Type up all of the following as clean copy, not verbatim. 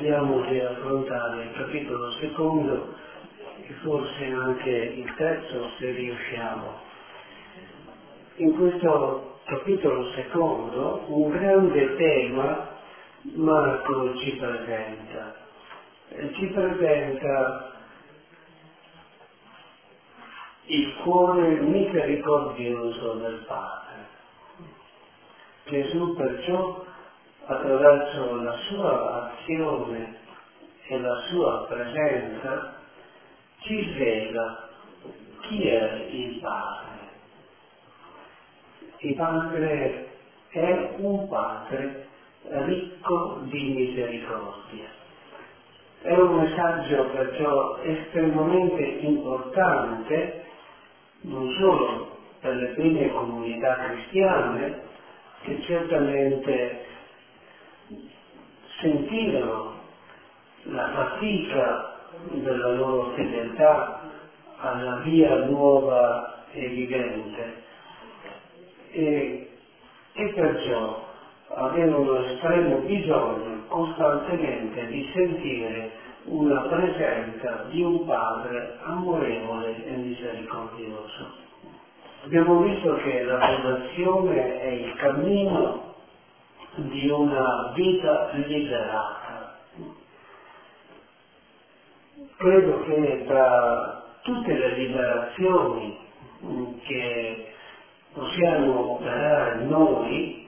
vediamo di affrontare il capitolo secondo e forse anche il terzo se riusciamo. In questo capitolo secondo un grande tema Marco ci presenta. Ci presenta il cuore misericordioso del Padre. Gesù perciò, attraverso la sua azione e la sua presenza, ci svela chi è il Padre. Il Padre è un Padre ricco di misericordia. È un messaggio perciò estremamente importante, non solo per le prime comunità cristiane, che certamente sentirono la fatica della loro fedeltà alla via nuova e vivente e perciò avevano estremo bisogno costantemente di sentire una presenza di un Padre amorevole e misericordioso. Abbiamo visto che la fondazione è il cammino di una vita liberata. Credo che tra tutte le liberazioni che possiamo operare noi,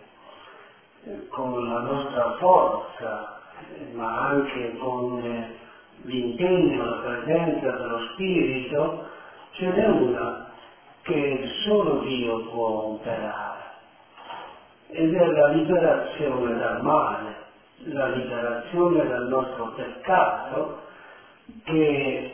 con la nostra forza, ma anche con l'impegno, la presenza dello Spirito, ce n'è una che solo Dio può operare, ed è la liberazione dal male, la liberazione dal nostro peccato che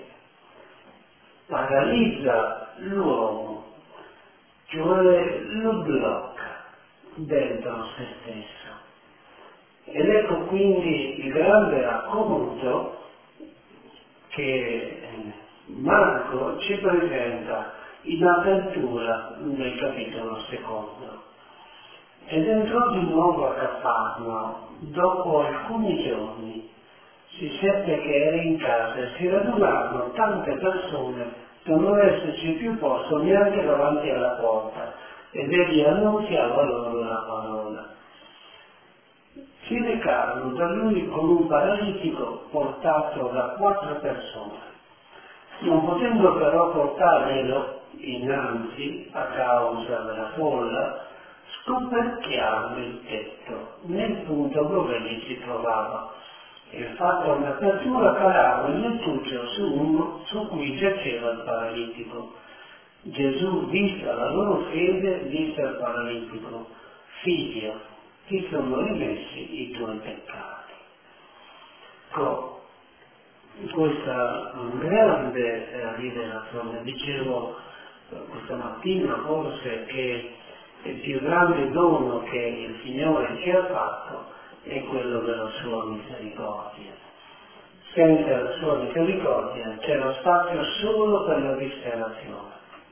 paralizza l'uomo, cioè lo blocca dentro se stesso. Ed ecco quindi il grande racconto che Marco ci presenta in apertura del capitolo secondo. Ed entrò di nuovo a Cafarnao. Dopo alcuni giorni si seppe che era in casa e si radunarono tante persone da non esserci più posto neanche davanti alla porta, ed egli annunziava loro la parola. Si recarono da lui con un paralitico portato da 4 persone. Non potendo però portarglielo innanzi a causa della folla, scoperchiarono il tetto nel punto dove egli si trovava, e fatta un'apertura calarono il lettuccio su uno su cui giaceva il paralitico. Gesù, vista la loro fede, disse al paralitico: figlio, ti sono rimessi i tuoi peccati. Questa grande rivelazione, dicevo questa mattina forse che il più grande dono che il Signore ci ha fatto è quello della sua misericordia. Senza la sua misericordia c'era spazio solo per la disperazione.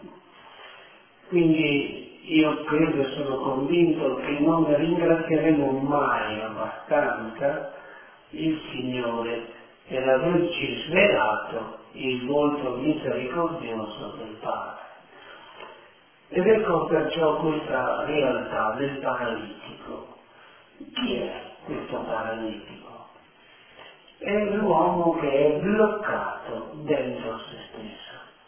Quindi io credo e sono convinto che non ringrazieremo mai abbastanza il Signore per averci svelato il volto misericordioso del Padre. Ed ecco perciò questa realtà del paralitico. Chi è questo paralitico? È l'uomo che è bloccato dentro se stesso.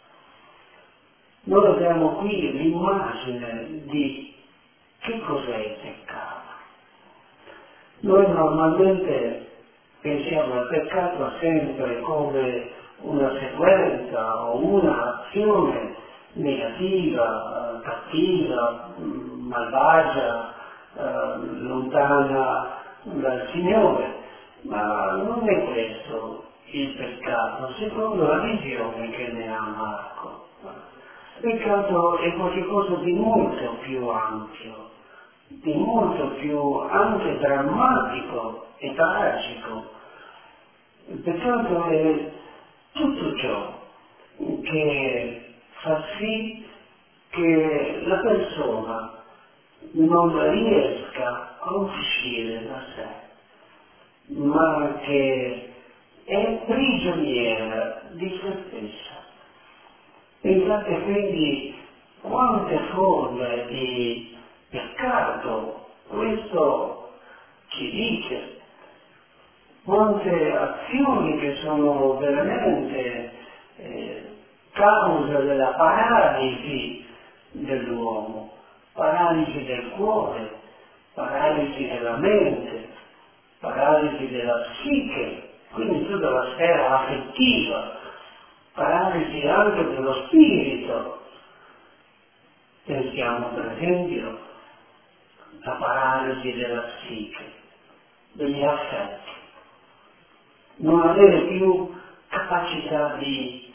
Noi abbiamo qui l'immagine di che cos'è il peccato. Noi normalmente pensiamo al peccato sempre come una sequenza o un'azione negativa, cattiva, malvagia, lontana dal Signore, ma non è questo il peccato, secondo la visione che ne ha Marco. Il peccato è qualcosa di molto più ampio, di molto più anche drammatico e tragico. Il peccato è tutto ciò che fa sì che la persona non riesca a uscire da sé. ma che è prigioniera di se stessa. Pensate quindi quante forme di peccato questo ci dice, quante azioni che sono veramente causa della paralisi dell'uomo, paralisi del cuore, paralisi della mente, paralisi della psiche, quindi tutta la sfera affettiva, paralisi anche dello spirito. Pensiamo per esempio alla paralisi della psiche, degli affetti, non avere più capacità di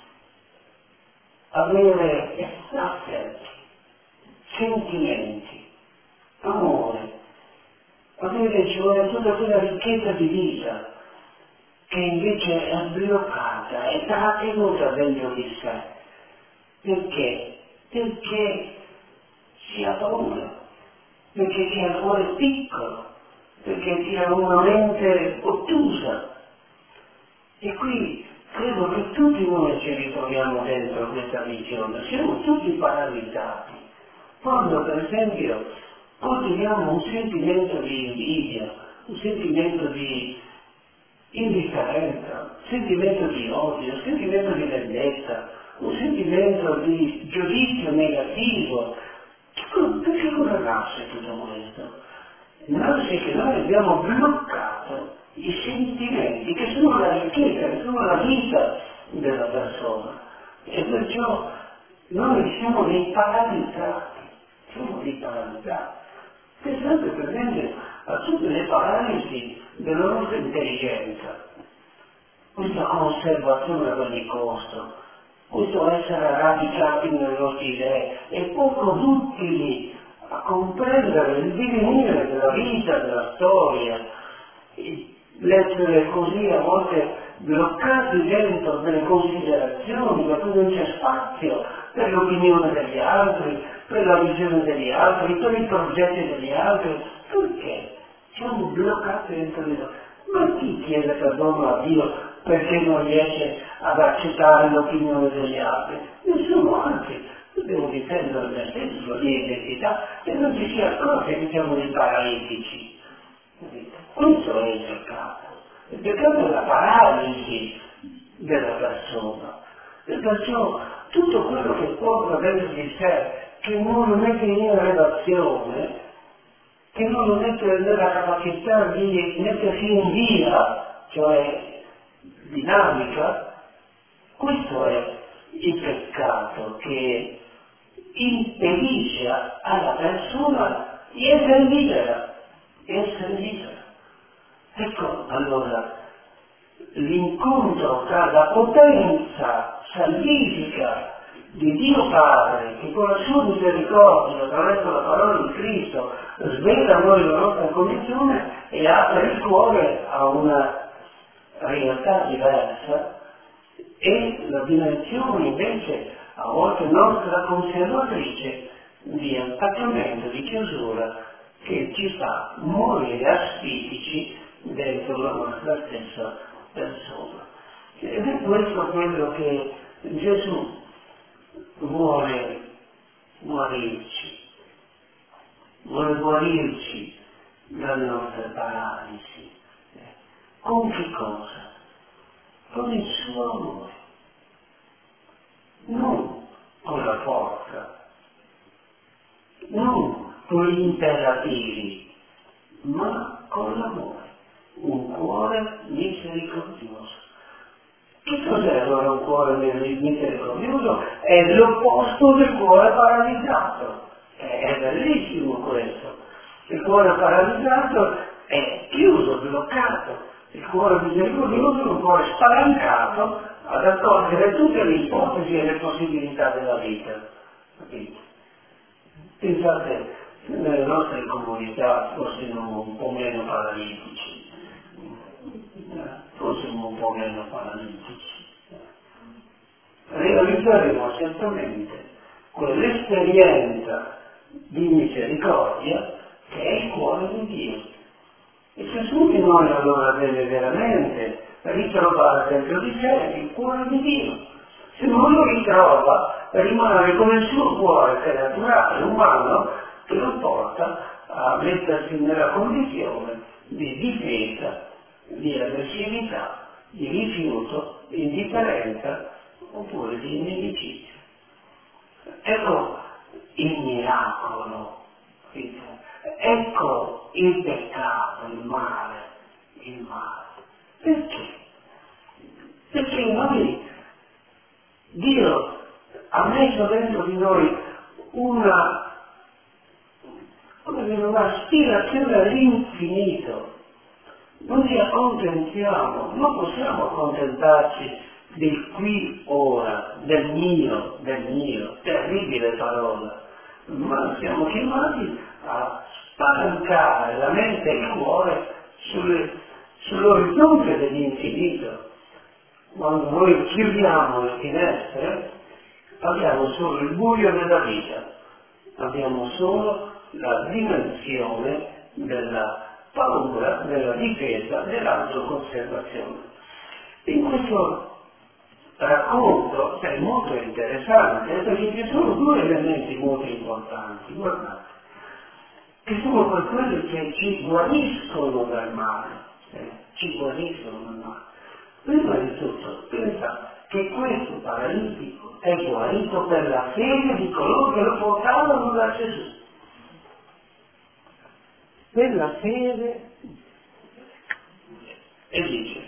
avere affetti, sentimenti, amore, avere cioè tutta quella ricchezza di vita che invece è bloccata, è trattenuta dentro di sé. Perché? Perché si ha paura, perché si ha il cuore piccolo, perché si ha una mente ottusa. E qui credo che tutti noi ci ritroviamo dentro questa visione, siamo tutti paralizzati. Quando per esempio coltiviamo un sentimento di invidia, un sentimento di indifferenza, un sentimento di odio, un sentimento di vendetta, un sentimento di giudizio negativo. Perché cosa nasce tutto questo? Nasce che noi abbiamo bloccato i sentimenti che sono la ricchezza, che sono la vita della persona. E perciò noi siamo dei paralizzati, Pensate per esempio a tutte le paralisi della nostra intelligenza, questa conservazione ad ogni costo, questo essere radicati nelle nostre idee e poco duttili a comprendere il divenire della vita, della storia, l'essere così a volte bloccati dentro delle considerazioni, per cui non c'è spazio per l'opinione degli altri, per la visione degli altri, per i progetti degli altri. Perché? Siamo bloccati dentro di noi. Ma chi chiede perdono a Dio perché non riesce ad accettare l'opinione degli altri? Nessuno, anzi, dobbiamo difendere me stesso, la mia identità, e non ci si accorge che siamo dei paralitici. Questo è il peccato. Il peccato è la paralisi della persona. E perciò tutto quello che porta dentro di sé, che non lo mette in relazione, che non lo mette nella capacità di mettersi in via, cioè dinamica, questo è il peccato che impedisce alla persona di essere libera, Ecco allora l'incontro tra la potenza salvifica di Dio Padre, che con la sua misericordia, attraverso la parola di Cristo, svela a noi la nostra condizione e apre il cuore a una realtà diversa, e la dimensione invece a volte nostra conservatrice di attaccamento, di chiusura, che ci fa morire asfitici dentro la nostra stessa persona. Ed è questo quello che Gesù vuole guarirci dalle nostre paralisi. Con che cosa? Con il suo amore, non con la forza, non con gli imperativi, ma con l'amore, un cuore misericordioso. Che cos'è allora un cuore misericordioso? È l'opposto del cuore paralizzato. È bellissimo questo. Il cuore paralizzato è chiuso, bloccato. Il cuore misericordioso è un cuore spalancato ad accogliere tutte le ipotesi e le possibilità della vita. Capite? Pensate, nelle nostre comunità fossimo un po' meno paralitici. Realizzeremo certamente quell'esperienza di misericordia che è il cuore di Dio. E ciascuno di noi allora deve veramente ritrovare dentro di sé il cuore di Dio. Se non lo ritrova, rimane con il suo cuore creaturale, umano, che lo porta a mettersi nella condizione di difesa, di aggressività, di rifiuto, di indifferenza oppure di inimicizia. Ecco il miracolo, ecco il peccato, il male. Perché? Perché noi, Dio ha messo dentro di noi una aspirazione all'infinito. Non ci accontentiamo, non possiamo accontentarci del qui ora, del mio, terribile parola, ma siamo chiamati a spalancare la mente e il cuore sull'orizzonte dell'infinito. Quando noi chiudiamo le finestre, abbiamo solo il buio della vita, abbiamo solo la dimensione della paura, della difesa, dell'autoconservazione. In questo racconto è molto interessante perché ci sono due elementi molto importanti, guardate, che sono quelli che ci guariscono dal male, Prima di tutto, pensate che questo paralitico è guarito per la fede di coloro che lo portavano da Gesù. Per la fede, e dice,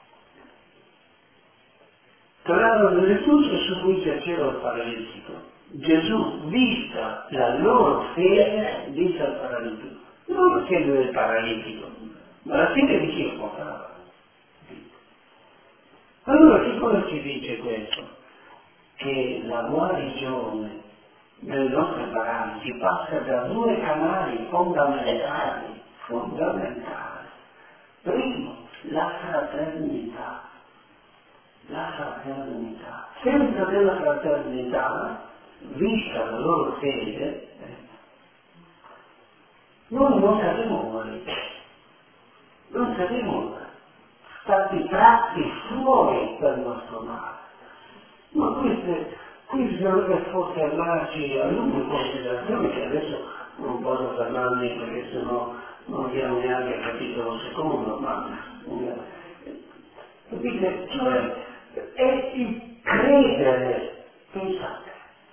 trovarono le rifugio su cui giaceva il paralitico. Gesù, vista la loro fede, disse al paralitico, non la fede del paralitico, ma la fede di chi lo portava. Allora che cosa ci dice questo? Che la guarigione dei nostri paralisi passa da due canali fondamentali. Primo, la fraternità. Senza della fraternità, vista la loro fede, noi non saremo stati tratti fuori dal nostro male. Ma qui bisognerebbe fermarci a lunghe considerazioni che adesso non posso fermarmi perché sennò non abbiamo neanche il capitolo secondo, ma capite? Cioè è il credere, pensate,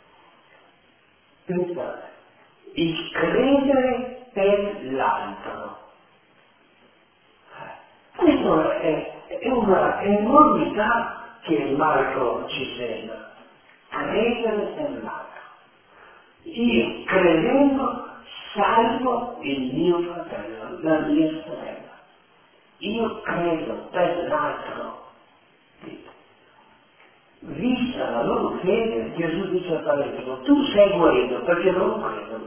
il credere per l'altro. Questa è una enormità che Marco ci segna. Credere nell'altro. Io credendo salvo il mio fratello, la mia sorella. Io credo per l'altro. Vista la loro fede, Gesù dice al paralitico, tu sei guarito perché loro credono.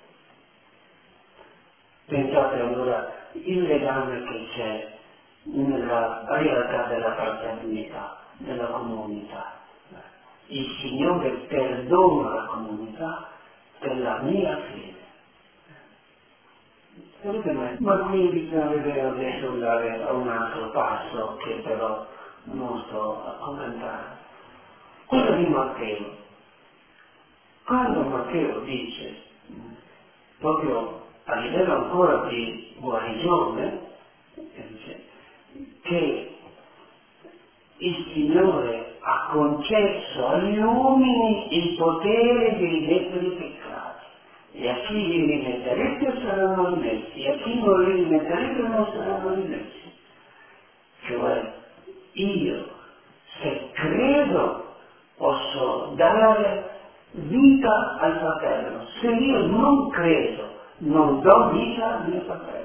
Pensate allora il legame che c'è nella realtà della fraternità, della comunità. Il Signore perdona la comunità per la mia fede. Ma qui bisognerebbe adesso andare a un altro passo che però non sto a commentare. Quello di Matteo. Quando Matteo dice, proprio a livello ancora di guarigione, dice che il Signore ha concesso agli uomini il potere di rimettere i peccati, e a chi li rimetterete saranno rimessi, e a chi non li rimetterete non saranno rimessi. Cioè, io, se credo, posso dare vita al fratello. Se io non credo, non do vita al mio fratello.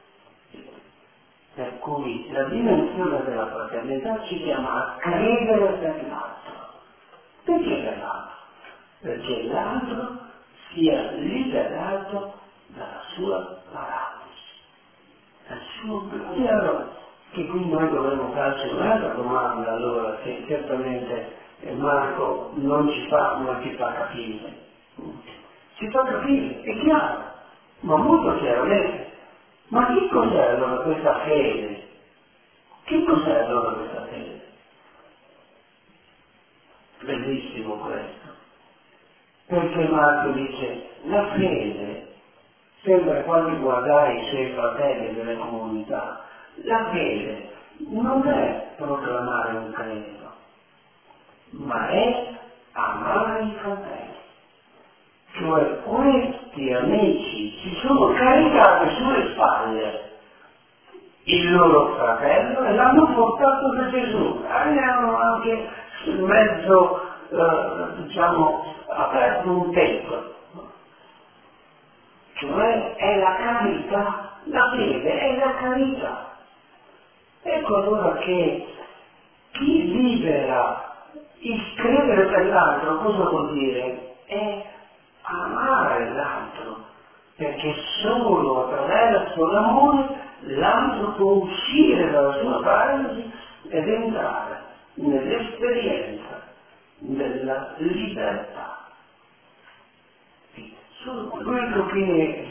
Per cui la dimensione della fraternità ci chiama a credere per l'altro. Perché per l'altro? Perché l'altro sia liberato dalla sua paralisi, dal suo blocco. Che qui noi dovremmo farci un'altra domanda, allora, che certamente Marco non ci fa, ma ci fa capire. Ci fa capire, è chiaro, ma molto chiaramente. Ma che cos'è allora questa fede? Che cos'è allora questa fede? Bellissimo questo. Perché Marco dice, la fede sembra quasi guardare i suoi fratelli delle comunità. La fede non è proclamare un credo, ma è amare i fratelli. Cioè questi amici si sono caricati sulle spalle il loro fratello e l'hanno portato da Gesù. Hanno anche sul mezzo, aperto un tempio. Cioè è la carità, la fede è la carità. Ecco allora che chi libera il credere per l'altro, cosa vuol dire? È amare l'altro, perché solo attraverso l'amore l'altro può uscire dalla sua paralisi ed entrare nell'esperienza della libertà. Solo quello che,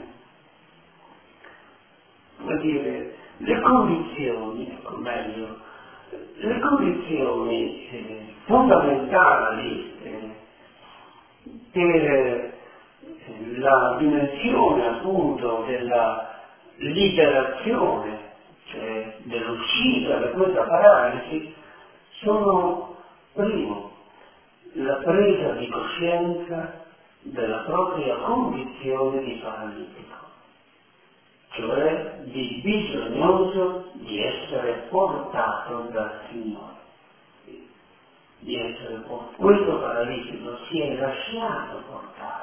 vuol dire, le condizioni, o meglio, le condizioni fondamentali per la dimensione appunto della liberazione, cioè dell'uscita da questa paralisi, sono, primo, la presa di coscienza della propria condizione di paralitico, cioè di bisognoso di essere portato dal Signore. Di essere portato. Questo paralitico si è lasciato portare.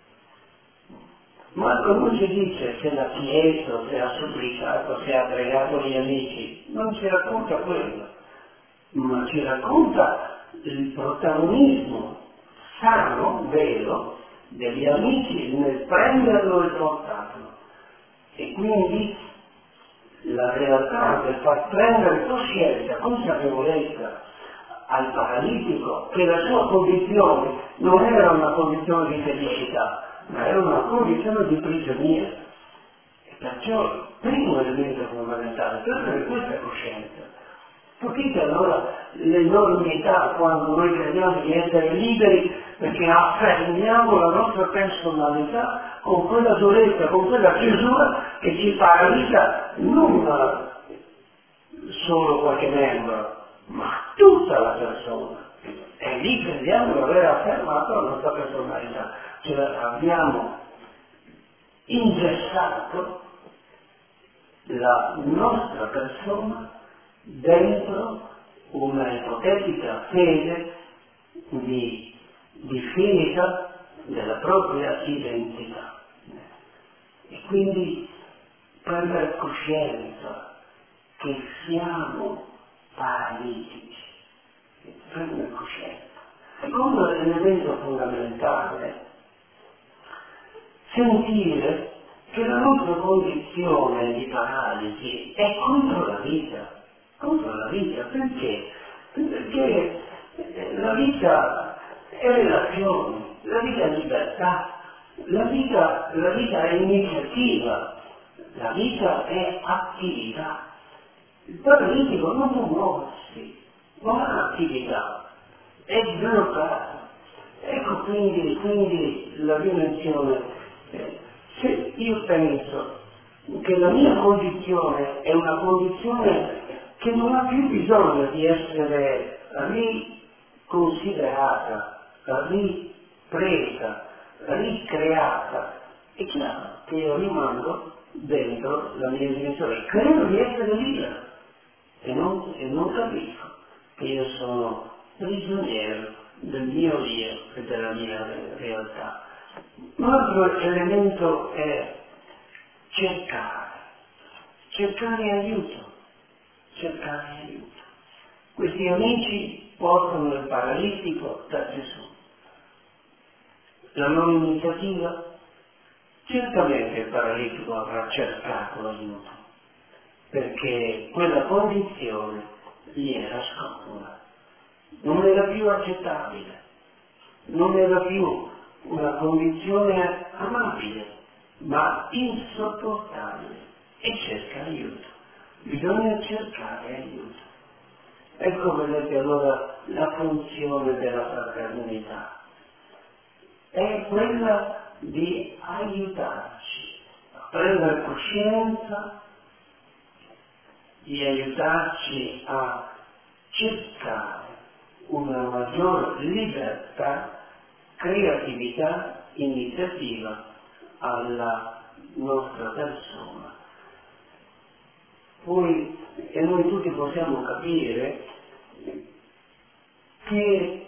Marco non ci dice se l'ha chiesto, se ha supplicato, se ha pregato gli amici, non ci racconta quello, ma ci racconta il protagonismo sano, vero, degli amici nel prenderlo e portarlo. E quindi la realtà del far prendere coscienza, consapevolezza al paralitico che la sua condizione non era una condizione di felicità, ma era una condizione di prigionia. E perciò, primo elemento fondamentale, prendere questa coscienza. Capite allora l'enormità quando noi crediamo di essere liberi perché affermiamo la nostra personalità con quella durezza, con quella chiusura che ci paralizza non solo qualche membro, ma tutta la persona. E lì crediamo di aver affermato la nostra personalità, cioè abbiamo ingessato la nostra persona dentro una ipotetica fede di difesa della propria identità. E quindi prendere coscienza che siamo paralitici, prendere coscienza. Secondo elemento fondamentale, sentire che la nostra condizione di paralisi è contro la vita. Contro la vita, perché? Perché la vita è relazione, la vita è libertà, la vita è iniziativa, la vita è attività. Il paralitico non può muoversi, non ha attività, è bloccato. Ecco quindi la dimensione. Se io penso che la mia condizione è una condizione che non ha più bisogno di essere riconsiderata, ripresa, ricreata, è chiaro che io rimango dentro la mia dimensione, credo di essere libero e non capisco che io sono prigioniero del mio io e della mia realtà. Un altro elemento è cercare aiuto. Questi amici portano il paralitico da Gesù. La loro iniziativa? Certamente il paralitico avrà cercato aiuto, perché quella condizione gli era scomoda, non era più accettabile, non era più una condizione amabile, ma insopportabile. e cerca aiuto. Bisogna cercare aiuto. Ecco, vedete, allora la funzione della fraternità è quella di aiutarci a prendere coscienza, di aiutarci a cercare una maggior libertà, creatività, iniziativa alla nostra persona. Poi, e noi tutti possiamo capire che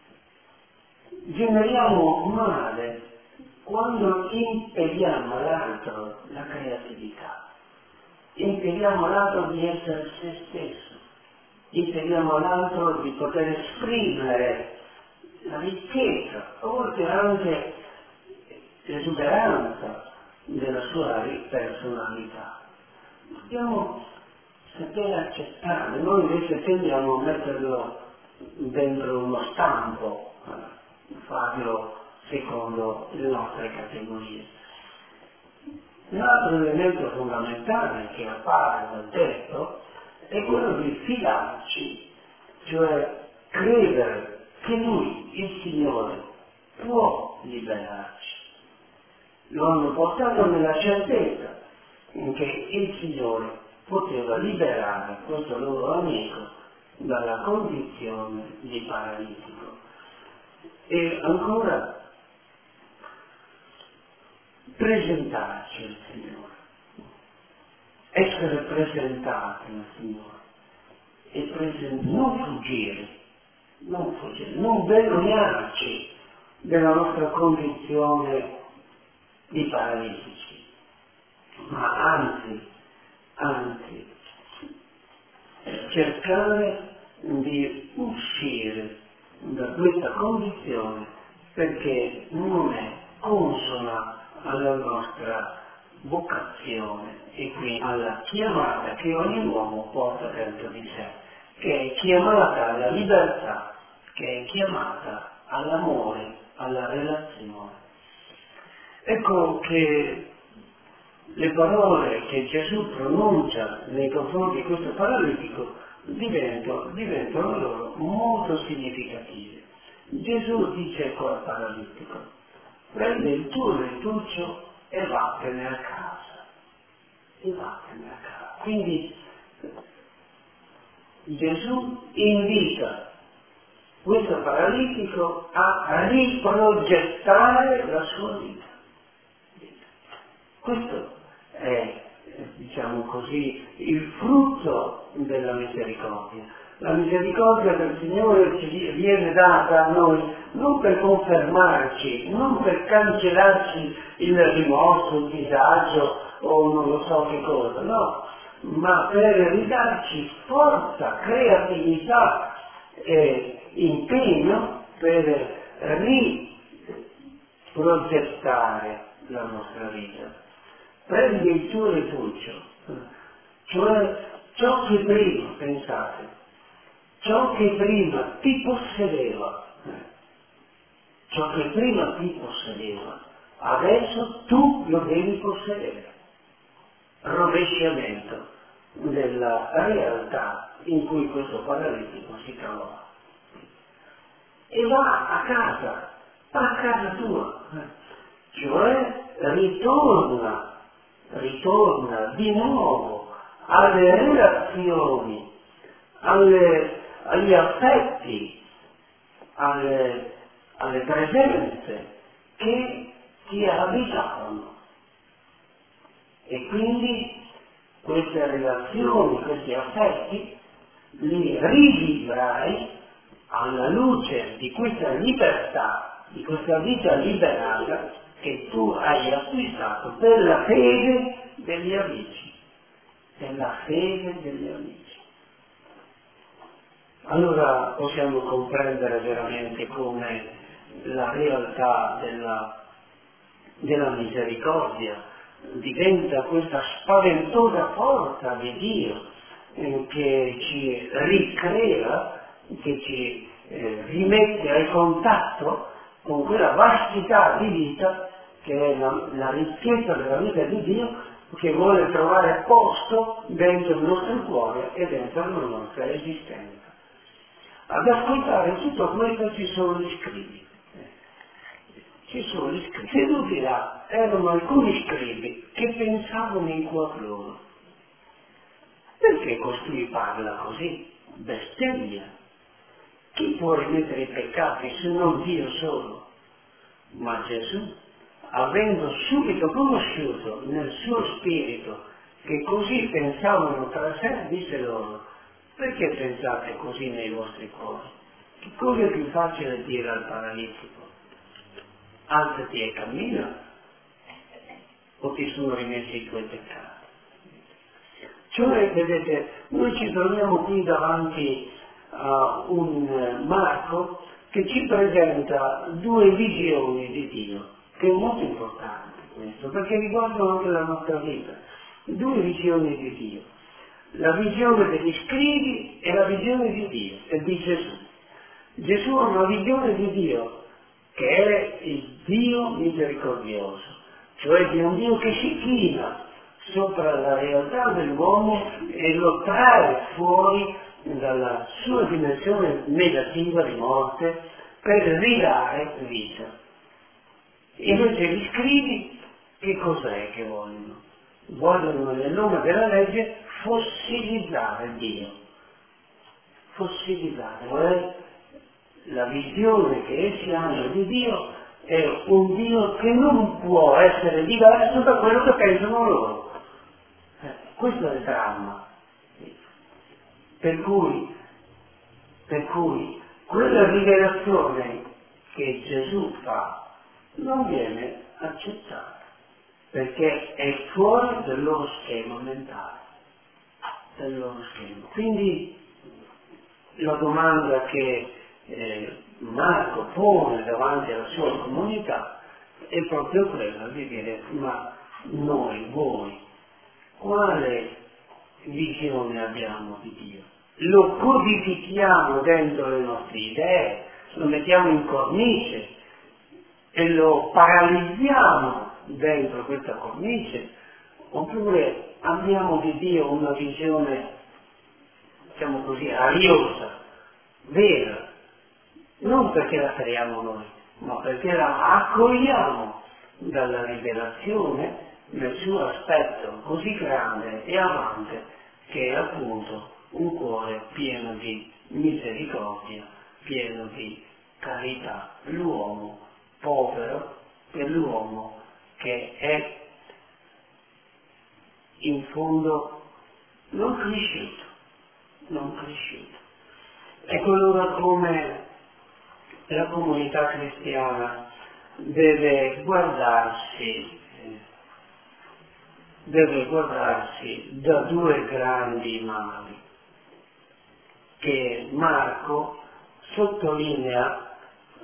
generiamo male quando impediamo all'altro la creatività, impediamo all'altro di essere se stesso, impediamo all'altro di poter esprimere la ricchezza, a volte anche l'esuberanza della sua personalità. Dobbiamo sapere accettare, noi invece tendiamo a metterlo dentro uno stampo, farlo secondo le nostre categorie. L'altro elemento fondamentale che appare dal testo è quello di fidarci, cioè credere che Lui, il Signore, può liberarci. Lo hanno portato nella certezza che il Signore poteva liberare questo loro amico dalla condizione di paralitico. E ancora presentarci al Signore, essere presentati al Signore e non fuggire, non vergognarci della nostra condizione di paralitici, ma anzi, cercare di uscire da questa condizione perché non è consona alla nostra vocazione e quindi alla chiamata che ogni uomo porta dentro di sé, che è chiamata alla libertà, che è chiamata all'amore, alla relazione. Ecco che le parole che Gesù pronuncia nei confronti di questo paralitico diventano loro molto significative. Gesù dice al paralitico: prendi il tuo lettuccio e vattene a casa. Quindi Gesù invita questo paralitico a riprogettare la sua vita. Questo è, diciamo così, il frutto della misericordia. La misericordia del Signore ci viene data a noi non per confermarci, non per cancellarci il rimorso, il disagio o non lo so che cosa, no, ma per ridarci forza, creatività e impegno per riprogettare la nostra vita. Prendi il tuo lettuccio, cioè ciò che prima, pensate, ciò che prima ti possedeva, adesso tu lo devi possedere. Rovesciamento della realtà in cui questo paralitico si trovava. E va a casa tua, cioè ritorna di nuovo alle relazioni, agli affetti, alle presenze che ti abitavano. E quindi queste relazioni, questi affetti, li rivivrai alla luce di questa libertà, di questa vita liberata che tu hai acquistato per la fede degli amici. Allora possiamo comprendere veramente come la realtà della misericordia diventa questa spaventosa forza di Dio che ci ricrea, che ci rimette al contatto con quella vastità di vita che è la ricchezza della vita di Dio, che vuole trovare posto dentro il nostro cuore e dentro la nostra esistenza. Ad ascoltare tutto questo ci sono gli scribi. Ci sono gli scribi. Seduti là erano alcuni scribi che pensavano in cuor loro. Perché costui parla così? Bestemmia. Chi può rimettere i peccati se non Dio solo? Ma Gesù, avendo subito conosciuto nel suo spirito che così pensavano tra sé, disse loro: perché pensate così nei vostri cuori? Che cosa è più facile dire al paralitico? Alzati e cammina, o ti sono rimessi i tuoi peccati? Cioè, vedete, noi ci troviamo qui davanti a un Marco che ci presenta due visioni di Dio, che è molto importante questo, perché riguardano anche la nostra vita. Due visioni di Dio. La visione degli scribi e la visione di Dio, e di Gesù. Gesù ha una visione di Dio, che è il Dio misericordioso, cioè di un Dio che si china sopra la realtà dell'uomo e lo trae fuori dalla sua dimensione negativa di morte per ridare vita. Invece gli scribi che cos'è che vogliono? Vogliono nel nome della legge fossilizzare Dio. Fossilizzare, cioè la visione che essi hanno di Dio è un Dio che non può essere diverso da quello che pensano loro. Questo è il dramma. Per cui quella rivelazione che Gesù fa non viene accettata, perché è fuori del loro schema mentale, del loro schema. Quindi la domanda che Marco pone davanti alla sua comunità è proprio quella di dire: ma noi, voi, quale visione abbiamo di Dio? Lo codifichiamo dentro le nostre idee, lo mettiamo in cornice e lo paralizziamo dentro questa cornice, oppure abbiamo di Dio una visione, diciamo così, ariosa, vera, non perché la creiamo noi, ma perché la accogliamo dalla rivelazione nel suo aspetto così grande e amante, che è appunto un cuore pieno di misericordia, pieno di carità, l'uomo povero e l'uomo che è in fondo non cresciuto. Ecco allora come la comunità cristiana deve guardarsi da due grandi mali che Marco sottolinea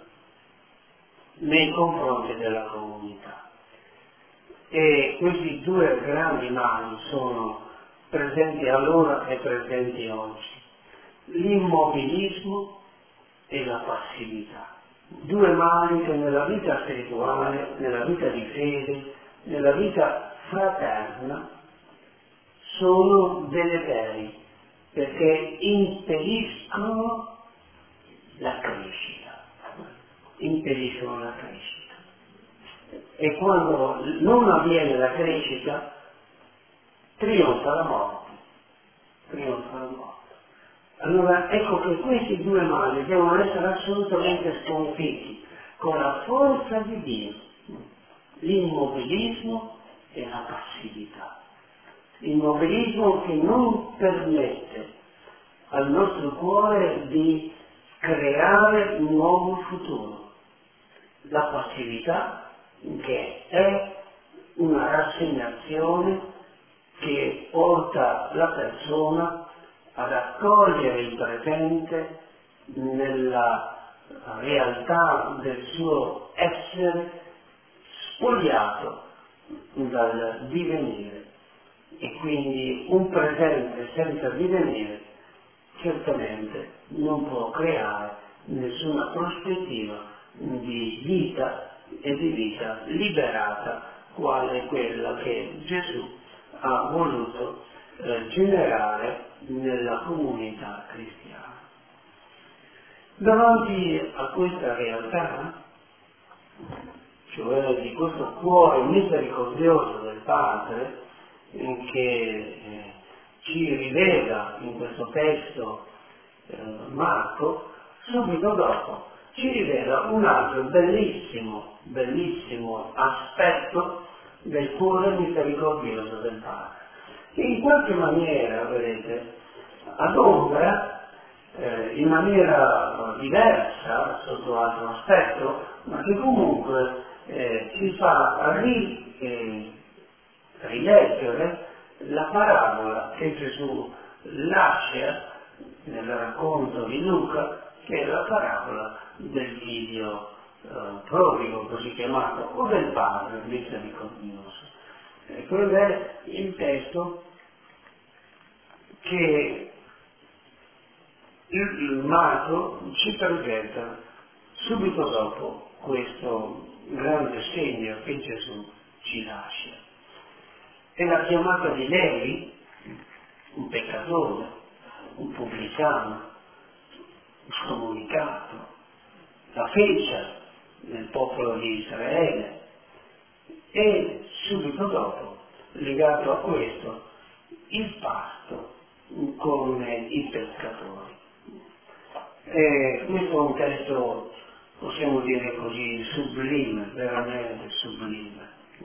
nei confronti della comunità. E questi due grandi mali sono presenti allora e presenti oggi: l'immobilismo e la passività. Due mali che nella vita spirituale, nella vita di fede, nella vita fraterna sono deleteri, perché impediscono la crescita. E quando non avviene la crescita, trionfa la morte. Allora ecco che questi due mali devono essere assolutamente sconfitti con la forza di Dio: l'immobilismo e la passività. L'immobilismo che non permette al nostro cuore di creare un nuovo futuro. La passività che è una rassegnazione che porta la persona ad accogliere il presente nella realtà del suo essere spogliato dal divenire, e quindi un presente senza divenire certamente non può creare nessuna prospettiva di vita e di vita liberata quale quella che Gesù ha voluto generare nella comunità cristiana. Davanti a questa realtà, cioè di questo cuore misericordioso del Padre, che ci rivela in questo testo Marco, subito dopo ci rivela un altro bellissimo aspetto del cuore misericordioso del Padre. In qualche maniera, vedete, adombra in maniera diversa, sotto altro aspetto, ma che comunque ci fa rileggere la parabola che Gesù lascia nel racconto di Luca, che è la parabola del figlio prodigo, così chiamato, o del padre misericordioso. Quello è il testo che il Marco ci presenta subito dopo questo grande segno che Gesù ci lascia. È la chiamata di Levi, un peccatore, un pubblicano, un scomunicato, la feccia nel popolo di Israele, e subito dopo, legato a questo, il pasto con i pescatori. Questo è un testo, possiamo dire così, sublime, veramente sublime,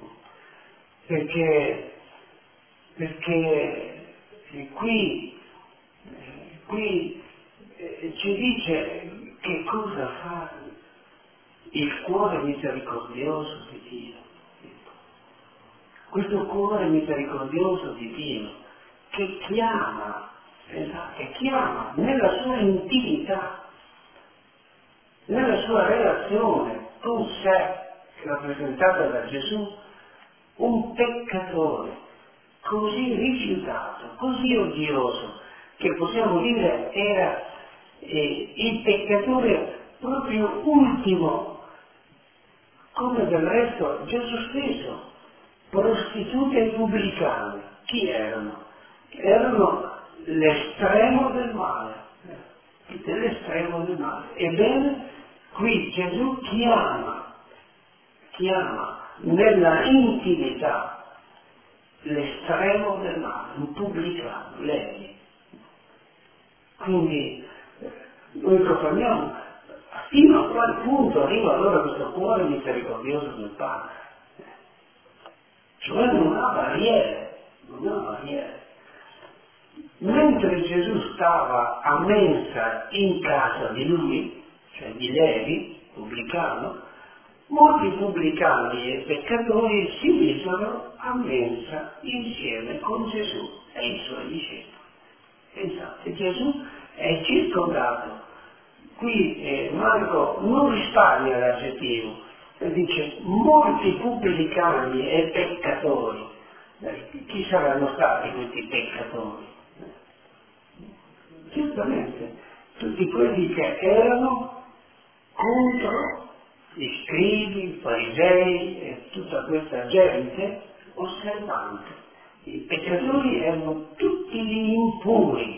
perché qui ci dice che cosa fa il cuore misericordioso di Dio. Questo cuore misericordioso di Dio che chiama nella sua intimità, nella sua relazione con sé, rappresentata da Gesù, un peccatore così rifiutato, così odioso, che possiamo dire era il peccatore proprio ultimo, come del resto Gesù stesso. Prostitute e pubblicani, chi erano? Erano l'estremo del male, dell'estremo del male. Ebbene, qui Gesù chiama nella intimità l'estremo del male, un pubblicano, lei. Quindi noi proclamiamo, fino a qual punto arriva allora questo cuore misericordioso del Padre? Cioè non ha barriere. Mentre Gesù stava a mensa in casa di lui, cioè di Levi, pubblicano, molti pubblicani e peccatori si misero a mensa insieme con Gesù e i suoi discepoli. Pensate, Gesù è circondato. Qui Marco non risparmia l'aggettivo, dice molti pubblicani e peccatori. Chi saranno stati questi peccatori? Certamente tutti quelli che erano contro gli scribi, i farisei e tutta questa gente osservante. I peccatori erano tutti gli impuri,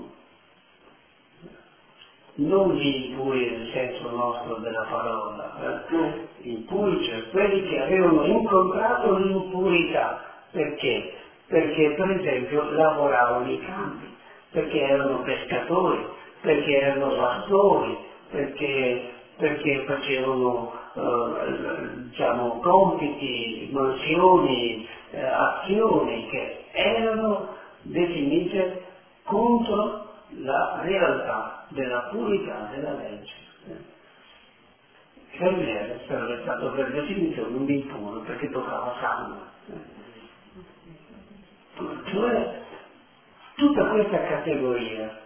non gli impuri nel senso nostro della parola, impuri, cioè quelli che avevano incontrato l'impurità. Perché? Perché per esempio lavoravano nei campi, perché erano pescatori, perché erano pastori, perché facevano compiti, mansioni, azioni che erano definite contro la realtà della purità della legge. Fermiere sarebbe stato per definizione un impuro perché toccava sangue. Cioè tutta questa categoria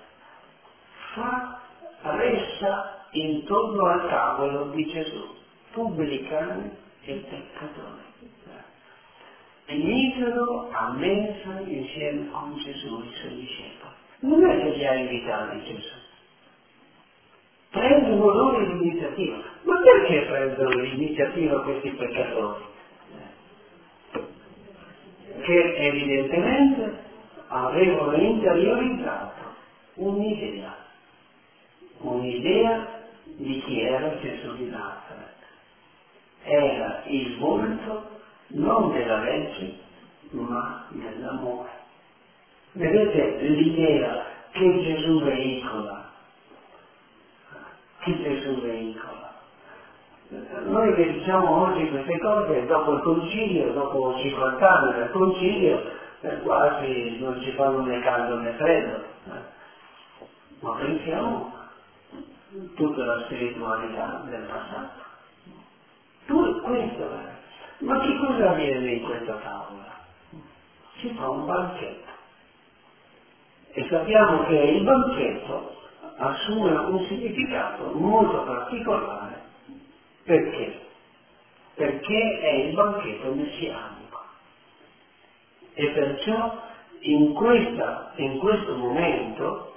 resta intorno al tavolo di Gesù, pubblicani e peccatori. E misero a mensa insieme con Gesù e i suoi discepoli. Non è che li ha invitati Gesù. Prendono loro l'iniziativa. Ma perché prendono l'iniziativa questi peccatori? che evidentemente avevano interiorizzato un'idea di chi era Gesù di Nazaret. Era il volto non della legge, ma dell'amore. Vedete l'idea che Gesù veicola. Noi che diciamo oggi queste cose, dopo il concilio, dopo 50 anni del concilio, quasi non ci fanno né caldo né freddo. Ma pensiamo a tutta la spiritualità del passato. Questo è. Ma che cosa avviene in questa tavola? Si fa un banchetto. E sappiamo che il banchetto assume un significato molto particolare. Perché? Perché è il banchetto messianico. E perciò in questo momento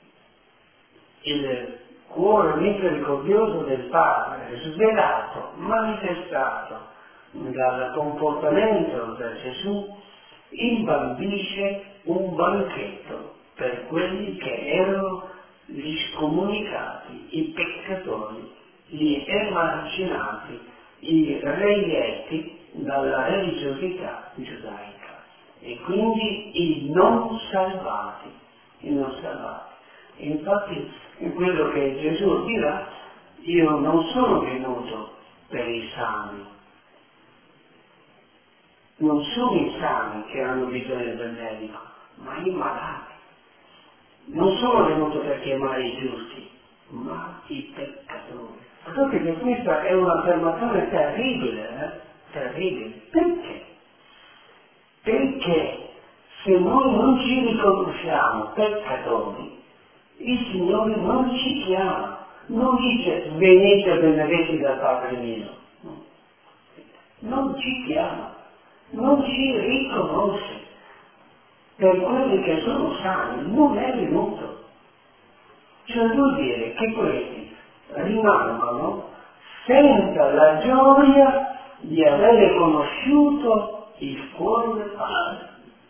il cuore misericordioso del Padre, svelato, manifestato dal comportamento di Gesù, imbambisce un banchetto per quelli che erano gli scomunicati, i peccatori, gli emarginati, i reietti dalla religiosità giudaica e quindi i non salvati. Infatti in quello che Gesù dirà, io non sono venuto per i sani, non sono i sani che hanno bisogno del medico, ma i malati. Non sono venuto per chiamare i giusti, ma i peccatori. Sapete che questa è un'affermazione terribile, terribile. Perché? Perché se noi non ci riconosciamo peccatori, il Signore non ci chiama, non dice venite benedetti dal Padre mio, non ci chiama, non ci riconosce. Per quelli che sono sani non è venuto. Cioè vuol dire che questi rimangono senza la gioia di avere conosciuto il cuore del Padre.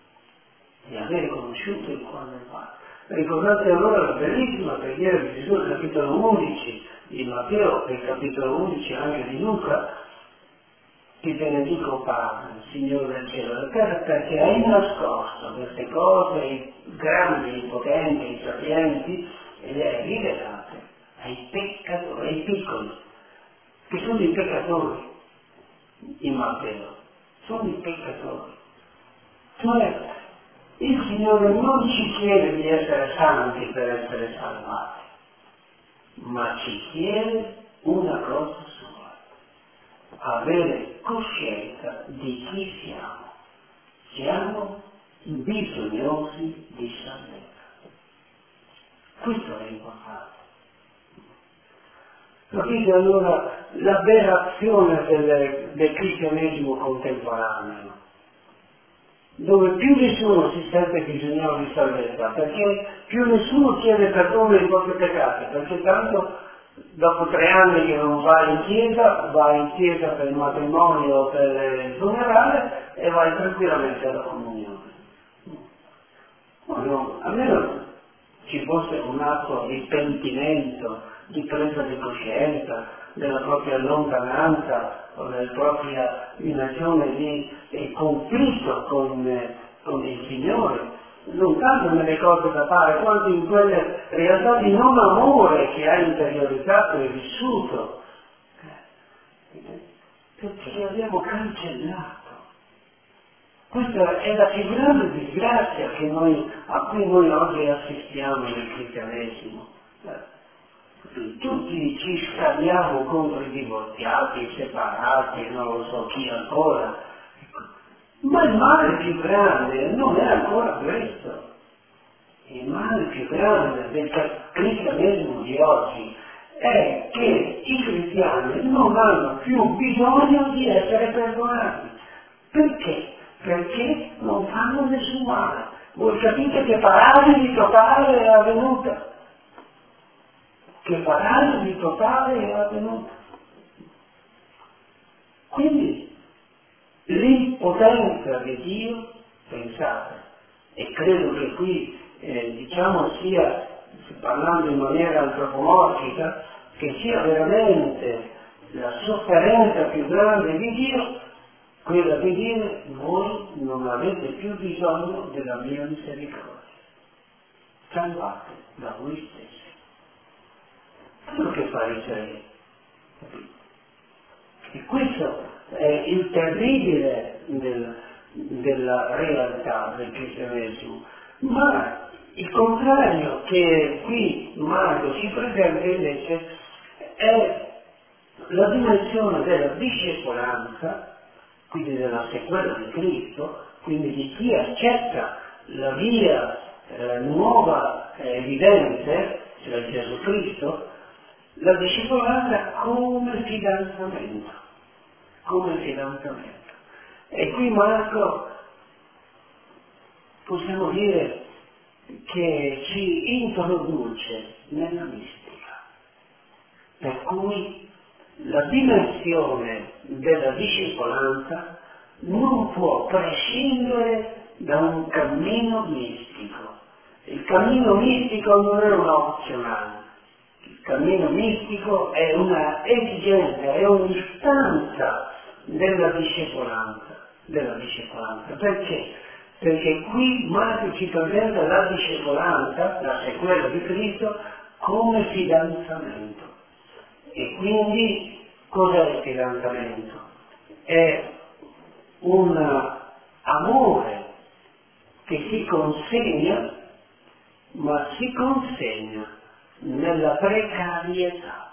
Ricordate allora la bellissima preghiera di Gesù nel capitolo 11 di Matteo e il capitolo 11 anche di Luca: ti benedico Padre, Signore del cielo e della terra, perché hai nascosto queste cose, i grandi, i potenti, i sapienti, e le hai rivelate ai peccatori, ai piccoli, che sono i peccatori in Matteo, sono i peccatori. Cioè, il Signore non ci chiede di essere santi per essere salvati, ma ci chiede una cosa sola: avere coscienza di chi siamo. Siamo bisognosi di salvezza. Questo è importante. Capite allora l'aberrazione del cristianesimo contemporaneo, dove più nessuno si sente bisognoso di salvezza, perché più nessuno chiede perdono dei propri peccati, perché tanto dopo 3 anni che non va in chiesa per il matrimonio o per il funerale e vai tranquillamente alla comunione. No, almeno ci fosse un atto di pentimento, di presa di coscienza della propria lontananza o della propria dimensione di conflitto con il Signore, non tanto nelle cose da fare, quanto in quelle realtà di non amore che ha interiorizzato e vissuto, perché li abbiamo cancellato. Questa è la più grande disgrazia a cui noi oggi assistiamo nel cristianesimo. Tutti ci scagliamo contro i divorziati, i separati, non lo so chi ancora. Ma il male più grande non è ancora questo. Il male più grande del cristianesimo di oggi è che i cristiani non hanno più bisogno di essere perdonati. Perché? Perché non fanno nessun male. Voi capite che paralisi totale è avvenuta. Quindi l'impotenza di Dio pensate. E credo che qui, diciamo, sia, parlando in maniera antropomorfica, che sia veramente la sofferenza più grande di Dio, quella di dire: voi non avete più bisogno della mia misericordia, salvate da voi stessi. Quello che fa Israele. E questo è il terribile della realtà del cristianesimo. Ma il contrario che qui Marco ci presenta invece è la dimensione della discepolanza, quindi della sequela di Cristo, quindi di chi accetta la via nuova evidente, cioè Gesù Cristo, la discepolanza come fidanzamento. E qui Marco possiamo dire che ci introduce nella mistica, per cui la dimensione della discepolanza non può prescindere da un cammino mistico. Il cammino mistico non è un opzionale. Il cammino mistico è una esigenza, è un'istanza della discepolanza. Perché? Perché qui Marco ci presenta la discepolanza, la sequela di Cristo, come fidanzamento. E quindi cos'è il fidanzamento? È un amore che si consegna, ma si consegna nella precarietà.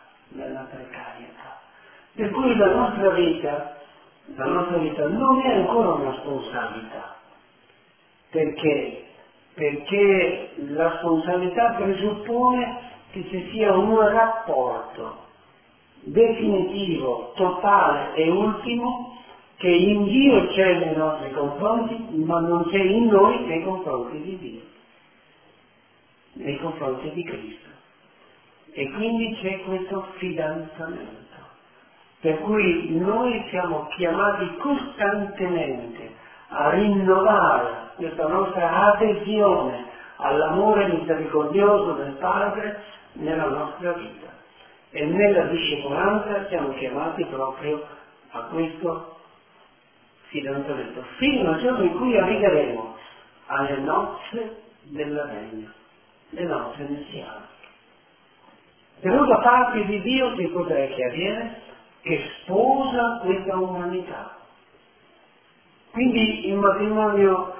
Per cui la nostra vita non è ancora una responsabilità. Perché? Perché la responsabilità presuppone che ci sia un rapporto definitivo, totale e ultimo, che in Dio c'è nei nostri confronti, ma non c'è in noi nei confronti di Dio, nei confronti di Cristo. E quindi c'è questo fidanzamento. Per cui noi siamo chiamati costantemente a rinnovare questa nostra adesione all'amore misericordioso del Padre nella nostra vita. E nella discepolanza siamo chiamati proprio a questo fidanzamento, fino al giorno in cui arriveremo alle nozze della regna, le nozze messianiche. Però da parte di Dio che cos'è che avviene? Che sposa questa umanità. Quindi il matrimonio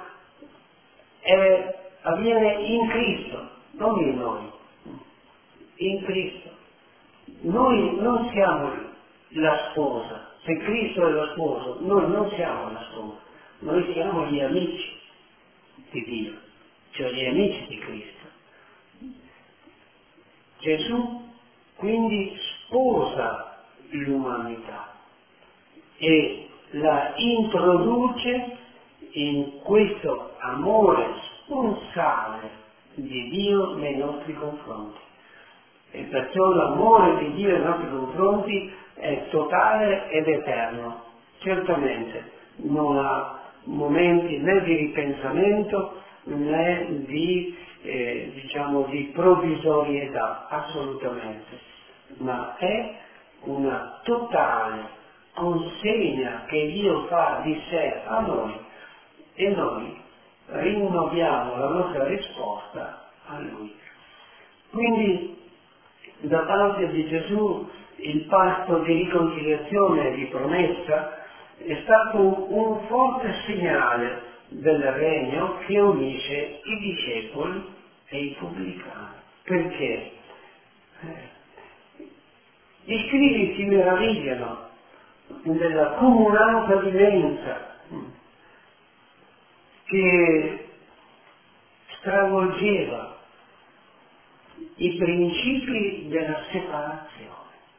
avviene in Cristo, non in noi, in Cristo. Noi non siamo la sposa, se Cristo è lo sposo, noi non siamo la sposa, noi siamo gli amici di Dio, cioè gli amici di Cristo. Gesù quindi sposa l'umanità e la introduce in questo amore sponsale di Dio nei nostri confronti. E perciò l'amore di Dio nei nostri confronti è totale ed eterno. Certamente non ha momenti né di ripensamento né di, di provvisorietà, assolutamente, ma è una totale consegna che Dio fa di sé a noi e noi rinnoviamo la nostra risposta a Lui. Quindi da parte di Gesù il patto di riconciliazione e di promessa è stato un forte segnale del regno che unisce i discepoli e i pubblicani. Perché? Gli scribi si meravigliano della comunanza vivenza che stravolgeva i principi della separazione.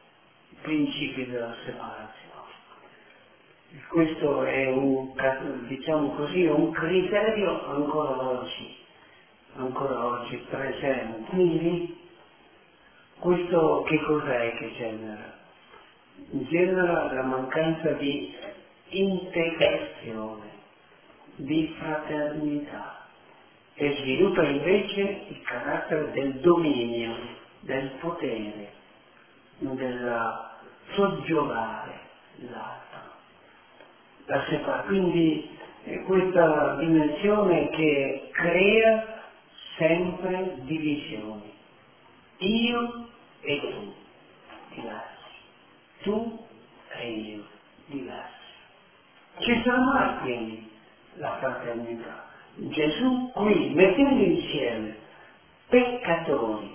Questo è un criterio ancora oggi presente. Quindi questo che cos'è che genera? Genera la mancanza di integrazione, di fraternità e sviluppa invece il carattere del dominio, del potere, della soggiogare l'altro. Quindi è questa dimensione che crea sempre divisioni. Io e tu, diversi. Tu e io, diversi. Ci sarà mai quindi la fraternità. Gesù qui, mettendo insieme peccatori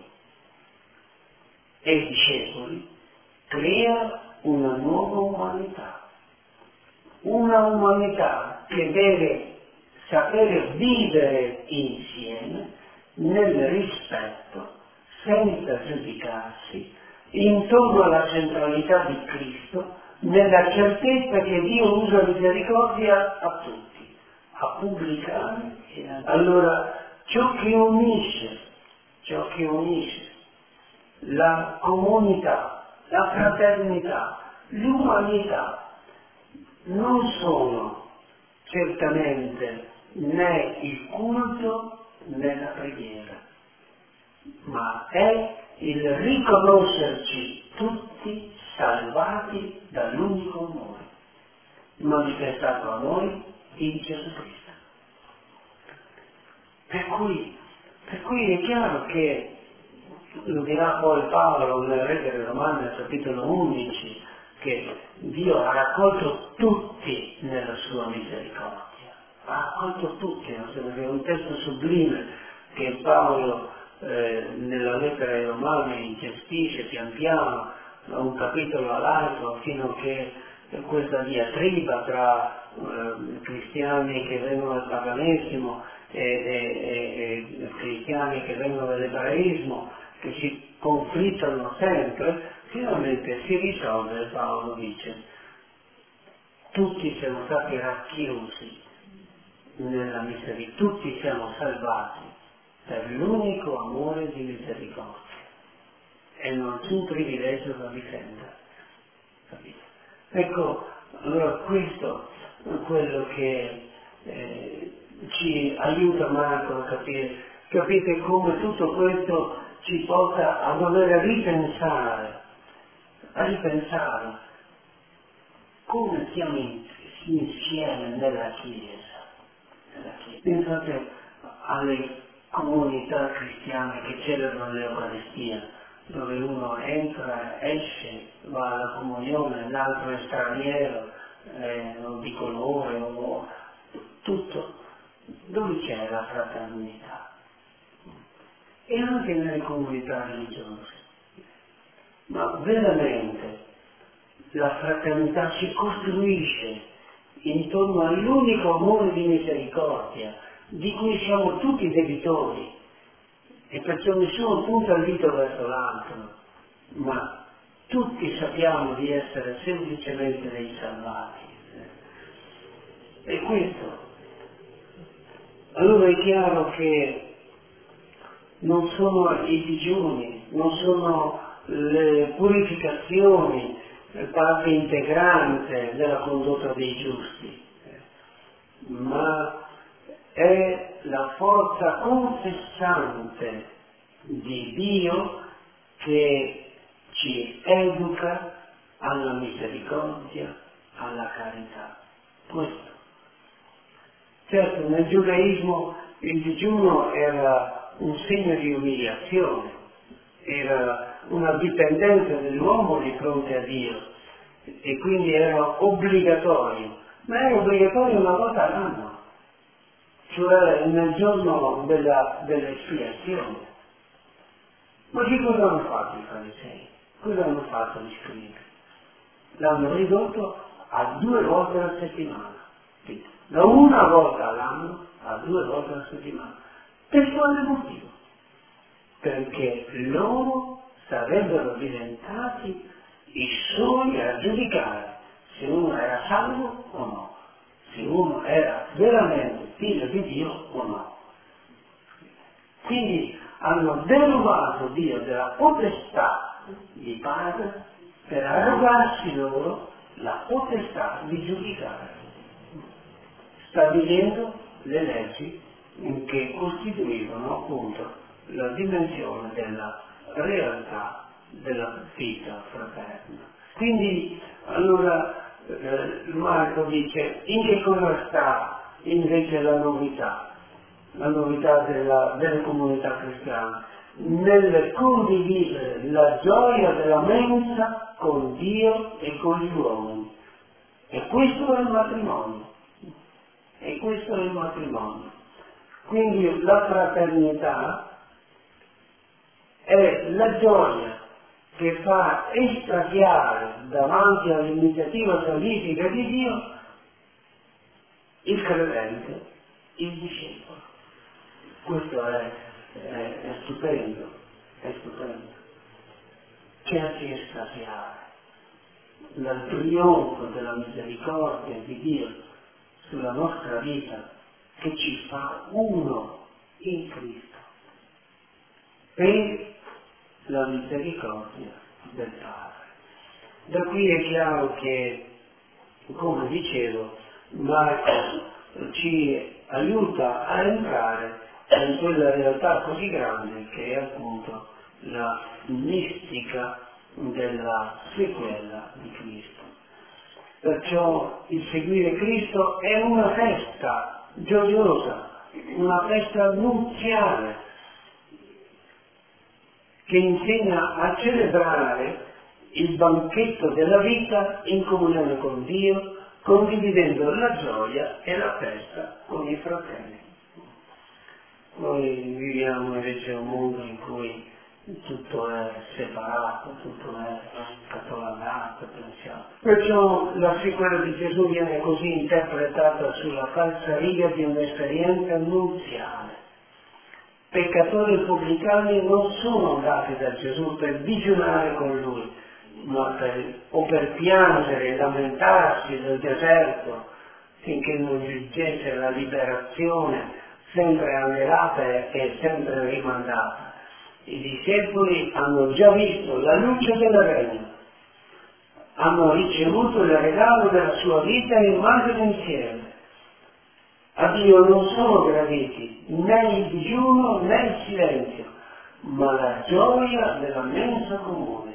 e discepoli, crea una nuova umanità. Una umanità che deve sapere vivere insieme nel rispetto, senza giudicarsi, intorno alla centralità di Cristo, nella certezza che Dio usa misericordia a tutti, a pubblicani e a... Allora, ciò che unisce la comunità, la fraternità, l'umanità, non sono certamente né il culto né la preghiera, ma è il riconoscerci tutti salvati dall'unico amore, manifestato a noi in Gesù Cristo. Per cui è chiaro che, lo dirà poi Paolo nella lettera ai Romani al capitolo 11, che Dio ha raccolto tutti nella sua misericordia, ha raccolto tutti, è un testo sublime che Paolo nella lettera ai Romani gestisce pian piano da un capitolo all'altro fino a che questa diatriba tra cristiani che vengono dal paganesimo e cristiani che vengono dall'ebraismo, che si conflittano sempre, finalmente si risolve. Paolo dice: tutti siamo stati racchiusi nella misericordia, tutti siamo salvati per l'unico amore di misericordia e non c'è un privilegio da difendere. Capite? Ecco, allora questo è quello che ci aiuta Marco a capire. Capite come tutto questo ci porta a dover ripensare come siamo insieme nella Chiesa. Pensate alle comunità cristiane che celebrano l'Eucaristia, dove uno entra, esce, va alla comunione, l'altro è straniero, o di colore, o tutto. Dove c'è la fraternità? E anche nelle comunità religiose. Ma veramente la fraternità si costruisce intorno all'unico amore di misericordia, di cui siamo tutti debitori, e perciò nessuno punta il dito verso l'altro, ma tutti sappiamo di essere semplicemente dei salvati. E questo. Allora è chiaro che non sono i digiuni, non sono le purificazioni parte integrante della condotta dei giusti, ma è la forza confessante di Dio che ci educa alla misericordia, alla carità. Questo. Certo, nel giudaismo il digiuno era un segno di umiliazione, era una dipendenza dell'uomo di fronte a Dio e quindi era obbligatorio, ma era obbligatorio una volta all'anno, cioè nel giorno dell'espiazione. Ma che cosa hanno fatto i farisei? Cosa hanno fatto gli scribi? L'hanno ridotto a 2 volte alla settimana, da una volta all'anno a 2 volte alla settimana. Per quale motivo? Perché loro sarebbero diventati i soli a giudicare se uno era salvo o no, se uno era veramente figlio di Dio o no. Quindi hanno derubato Dio della potestà di padre per arrogarsi loro la potestà di giudicare. stabilendo le leggi che costituivano appunto la dimensione della realtà della vita fraterna. Quindi allora Marco dice: in che cosa sta invece la novità delle comunità cristiane? Nel condividere la gioia della mensa con Dio e con gli uomini. E questo è il matrimonio. Quindi la fraternità è la gioia che fa estasiare davanti all'iniziativa salvifica di Dio il credente, il discepolo. Questo è stupendo, Cerchi estasiare dal trionfo della misericordia di Dio sulla nostra vita, che ci fa uno in Cristo per la misericordia del Padre. Da qui è chiaro che, come dicevo, Marco ci aiuta a entrare in quella realtà così grande che è appunto la mistica della sequela di Cristo. Perciò il seguire Cristo è una festa gioiosa, una festa nuziale, che insegna a celebrare il banchetto della vita in comunione con Dio, condividendo la gioia e la festa con i fratelli. Noi viviamo invece un mondo in cui tutto è separato, tutto è catalogato, pensiamo. Perciò la sequela di Gesù viene così interpretata sulla falsariga di un'esperienza nuziale. Peccatori e pubblicani non sono andati da Gesù per digiunare con lui, ma per piangere e lamentarsi nel deserto finché non giungesse la liberazione sempre anelata e sempre rimandata. I discepoli hanno già visto la luce del regno, hanno ricevuto il regalo della sua vita e immagine insieme. A Dio non sono graditi né il digiuno né il silenzio, ma la gioia della mensa comune,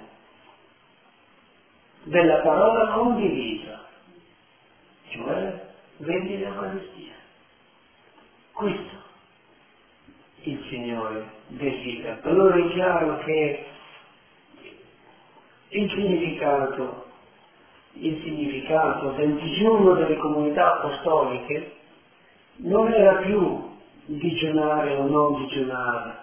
della parola condivisa, cioè vedi l'Eucaristia. Questo il Signore desidera. Allora è chiaro che il significato del digiuno delle comunità apostoliche non era più digiunare o non digiunare,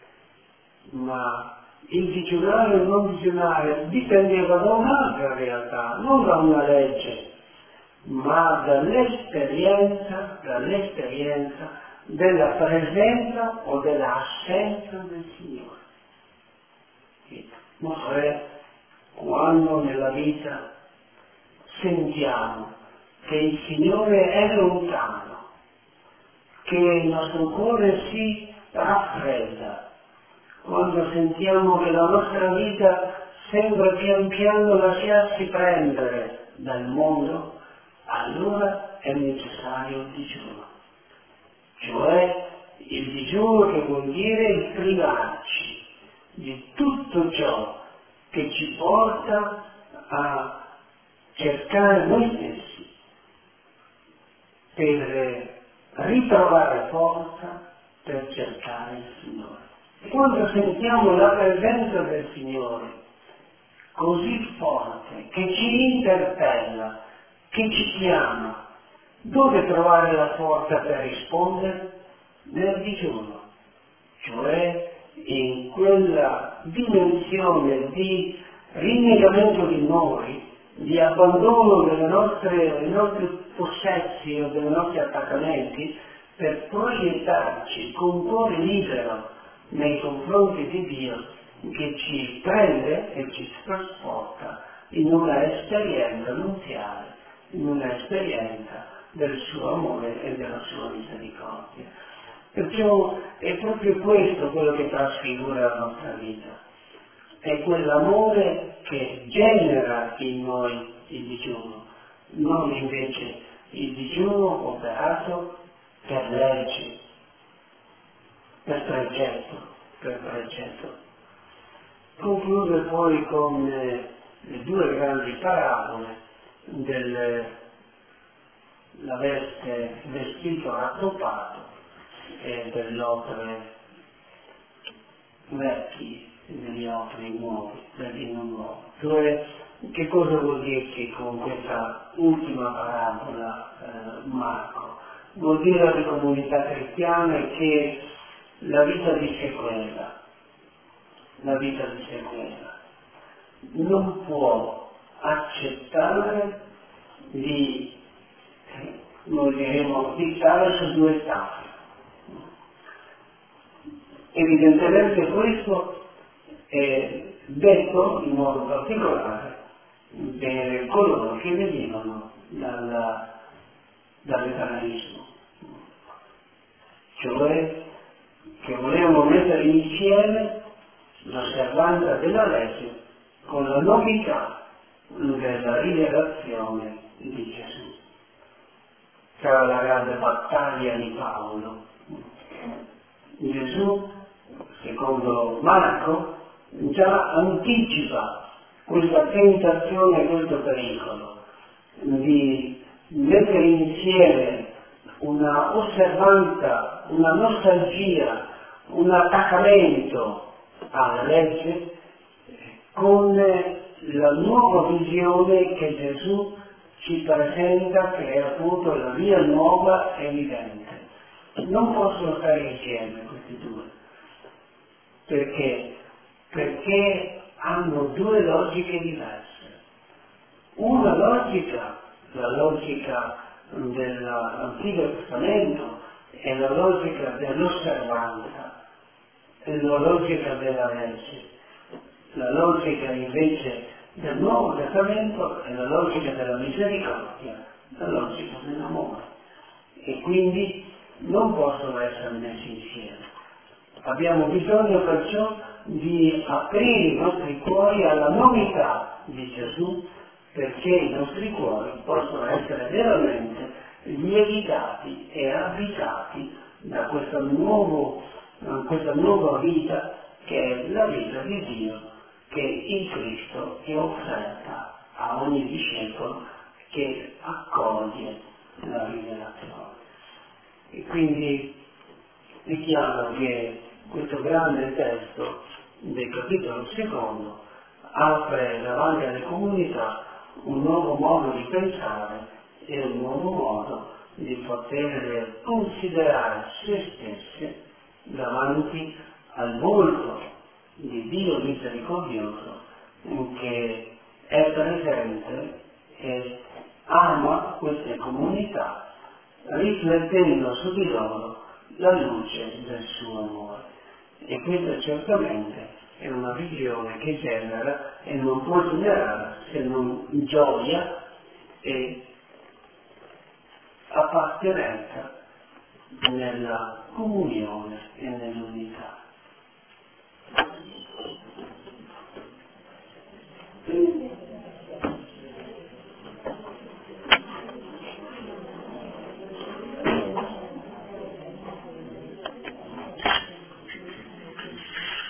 ma il digiunare o non digiunare dipendeva da un'altra realtà, non da una legge, ma dall'esperienza della presenza o dell'assenza del Signore. Cioè, quando nella vita sentiamo che il Signore è lontano, che il nostro cuore si raffredda, quando sentiamo che la nostra vita sembra pian piano lasciarsi prendere dal mondo, allora è necessario il digiuno. Cioè il digiuno che vuol dire il privarci di tutto ciò che ci porta a cercare noi stessi per ritrovare forza per cercare il Signore. Quando sentiamo la presenza del Signore così forte, che ci interpella, che ci chiama, dove trovare la forza per rispondere? Nel digiuno, cioè in quella dimensione di rinnegamento di noi, di abbandono dei nostri possessi o dei nostri attaccamenti, per proiettarci con cuore libero nei confronti di Dio, che ci prende e ci trasporta in una esperienza nuziale, in una esperienza del suo amore e della sua misericordia. Perciò è proprio questo quello che trasfigura la nostra vita. È quell'amore che genera in noi il digiuno, non invece il digiuno operato per legge, per precetto. Conclude poi con le due grandi parabole la vestito rattoppato e degli opere vecchi e degli opere nuovi, del vino nuovo. Cioè, che cosa vuol dirci con questa ultima parabola Marco? Vuol dire alle comunità cristiane che la vita di sequela non può accettare di, noi diremo, di stare su due tappe. Evidentemente questo è detto in modo particolare per coloro che venivano dall'ebraismo, cioè che volevano mettere insieme l'osservanza della legge con la novità della rivelazione di Gesù. Sarà la grande battaglia di Paolo. Gesù, secondo Marco, già anticipa questa tentazione e questo pericolo di mettere insieme una osservanza, una nostalgia, un attaccamento alla legge con la nuova visione che Gesù ci presenta, che è appunto la via nuova e evidente. Non possono stare insieme questi due. Perché? Perché hanno due logiche diverse. Una logica, la logica dell'Antico Testamento, è la logica dell'osservanza, è la logica della legge. La logica invece del Nuovo Testamento è la logica della misericordia, la logica dell'amore. E quindi non possono essere messi insieme. Abbiamo bisogno perciò di aprire i nostri cuori alla novità di Gesù, perché i nostri cuori possono essere veramente lievitati e abitati da questa nuova vita che è la vita di Dio, che in Cristo è offerta a ogni discepolo che accoglie la rivelazione. E quindi richiamo che questo grande testo del capitolo secondo apre davanti alle comunità un nuovo modo di pensare e un nuovo modo di poter considerare se stesse davanti al volto di Dio misericordioso che è presente e ama queste comunità, riflettendo su di loro la luce del suo amore. E questa certamente è una visione che genera e non può generare se non gioia e appartenenza nella comunione e nell'unità.